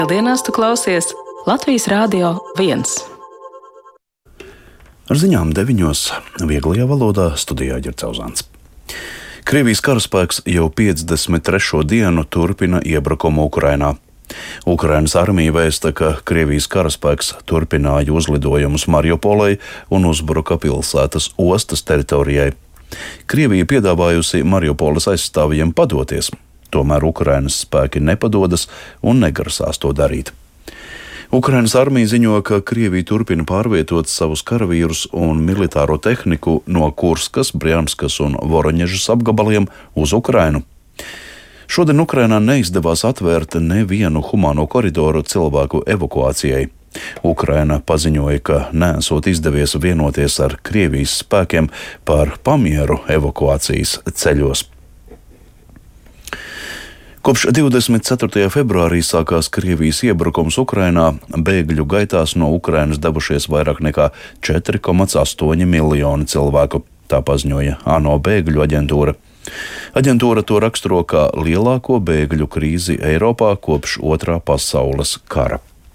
Dienās tu klausies Latvijas Rādio 1. Ar ziņām 9. vieglajā valodā studijā Ģercauzāns. Krievijas karaspēks jau 53. dienu turpina iebrukumu Ukrainā. Ukrainas armija vēsta, ka Krievijas karaspēks turpināja uzlidojumus Mariupolei un uzbruka pilsētas ostas teritorijai. Krievija piedāvājusi Mariupoles aizstāvjiem padoties, tomēr Ukrainas spēki nepadodas un negrasās to darīt. Ukrainas armija ziņo, ka Krievija turpina pārvietot savus karavīrus un militāro tehniku no Kurskas, Brjanskas un Voroņežas apgabaliem uz Ukrainu. Šodien Ukrainā neizdevās atvērt nevienu humāno koridoru cilvēku evakuācijai. Ukraina paziņoja, ka nesot izdevies vienoties ar Krievijas spēkiem par pamieru evakuācijas ceļos. Kopš 24. februārī sākās Krievijas iebrukums Ukrainā, bēgļu gaitās no Ukrainas devušies vairāk nekā 4,8 miljoni cilvēku, tā paziņoja ANO bēgļu aģentūra. Aģentūra to raksturo kā lielāko bēgļu krīzi Eiropā kopš Otrā pasaules kara.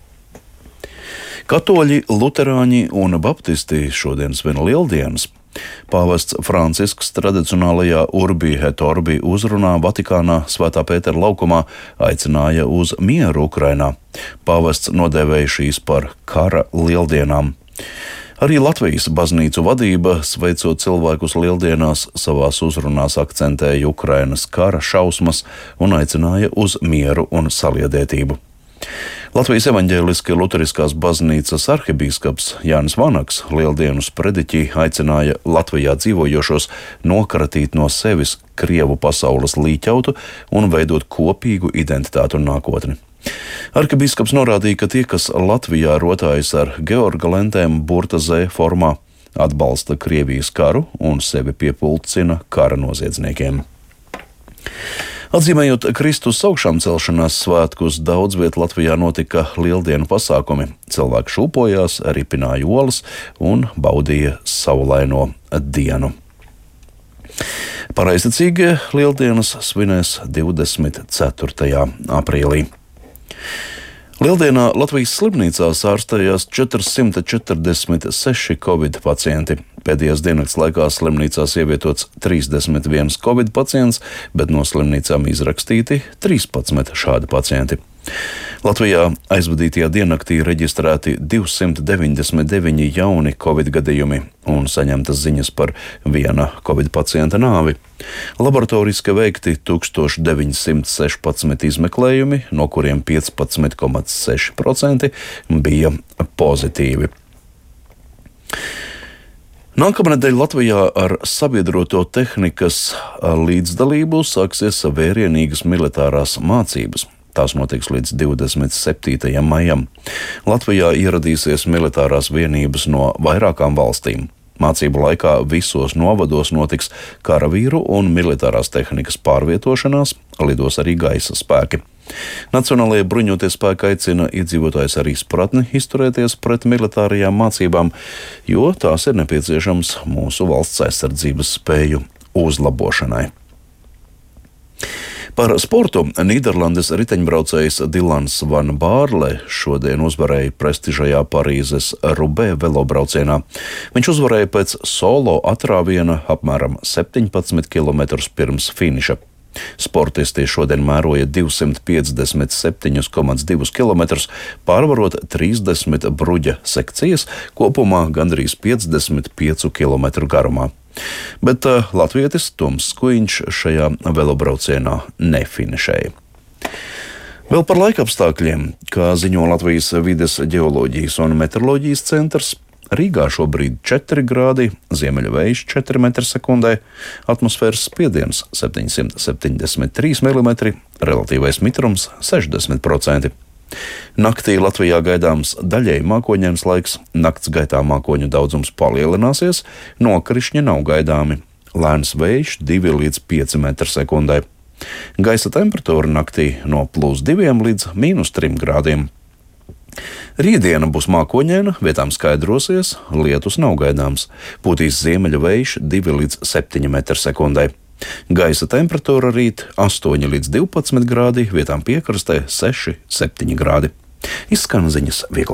Katoļi, luterāņi un baptisti šodien svin lieldienas. Pāvests Francisks tradicionālajā Urbi et Orbi uzrunā Vatikānā Svētā Pētera laukumā aicināja uz mieru Ukrainā. Pāvests nodēvēja šīs par kara lieldienām. Arī Latvijas baznīcu vadība, sveicot cilvēkus lieldienās, savās uzrunās akcentēja Ukrainas kara šausmas un aicināja uz mieru un saliedētību. Latvijas evaņģēliski luteriskās baznīcas arhibīskaps Jānis Vanaks lieldienu sprediķī aicināja Latvijā dzīvojošos nokratīt no sevis Krievu pasaules līķautu un veidot kopīgu identitātu un nākotni. Arhibīskaps norādīja, ka tie, kas Latvijā rotājas ar Georga lentēm burta Z formā, atbalsta Krievijas karu un sevi piepulcina kara noziedzniekiem. Atzīmējot Kristus augšām celšanās svētkus, daudz viet Latvijā notika lieldienu pasākumi. Cilvēki šūpojās, ripināja olas un baudīja saulaino dienu. Pareizticīgie lieldienas svinēs 24. aprīlī. Lieldienā Latvijas slimnīcās ārstējās 446 covid pacienti. Pēdējās diennakts laikā slimnīcās ievietots 31 covid pacients, bet no slimnīcām izrakstīti 13 šādi pacienti. Latvijā aizvadītajā diennaktī reģistrēti 299 jauni covid gadījumi un saņemtas ziņas par viena covid pacienta nāvi. Laboratoriski veikti 1916 izmeklējumi, no kuriem 15,6% bija pozitīvi. Nākamnedēļ Latvijā ar sabiedroto tehnikas līdzdalību sāksies vērienīgas militārās mācības. Tās notiks līdz 27. maijam. Latvijā ieradīsies militārās vienības no vairākām valstīm. Mācību laikā visos novados notiks karavīru un militārās tehnikas pārvietošanās, lidos arī gaisa spēki. Nacionālajie bruņotie spēki aicina iedzīvotājus ar izpratni izturēties pret militārajām mācībām, jo tās ir nepieciešams mūsu valsts aizsardzības spēju uzlabošanai. Par sportu Nīderlandes riteņbraucējs Dilans Van Bārle šodien uzvarēja prestižajā Parīzes Rubē velobraucienā. Viņš uzvarēja pēc solo atrāviena apmēram 17 km pirms finiša. Sportisti šodien mēroja 257,2 km, pārvarot 30 bruģa sekcijas, kopumā gandrīz 55 km garumā. Bet latvietis Toms Skuiņš šajā velobraucienā nefinišēja. Vēl par laikapstākļiem, kā ziņo Latvijas vides ģeoloģijas un meteoroloģijas centrs, Rīgā šobrīd 4 grādi, ziemeļu vējš 4 m/sekundē, atmosfēras spiediens 773 mm, relatīvais mitrums 60%. Naktī Latvijā gaidāms daļēji mākoņains laiks, nakts gaitā mākoņu daudzums palielināsies, nokrišņi nav gaidāmi, lēns vējš 2 līdz 5 m/sekundē. Gaisa temperatūra naktī no +2 līdz -3 grādiem. Rītdiena būs mākoņaina, vietām skaidrosies, lietus nav gaidāms. Pūtīs ziemeļu vējš 2 līdz 7 m/sekundē. Gaisa temperatūra rīt 8 līdz 12 grādi, vietām piekrastē 6-7 grādi. Izskan ziņas Viegla